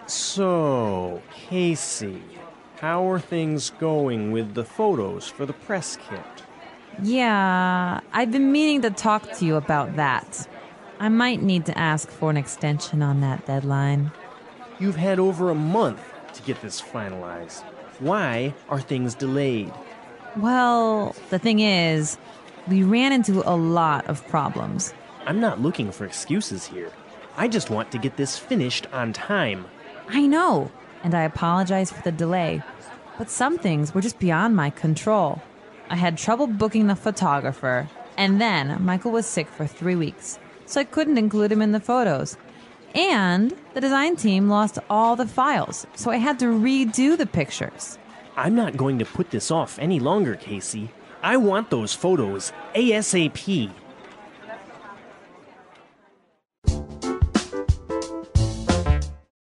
So, Casey, how are things going with the photos for the press kit? Yeah, I've been meaning to talk to you about that. I might need to ask for an extension on that deadline. You've had over a month to get this finalized. Why are things delayed? Well, the thing is, we ran into a lot of problems. I'm not looking for excuses here. I just want to get this finished on time. I know, and I apologize for the delay, but some things were just beyond my control. I had trouble booking the photographer, and then Michael was sick for 3 weeks, so I couldn't include him in the photos. And the design team lost all the files, so I had to redo the pictures. I'm not going to put this off any longer, Casey. I want those photos ASAP.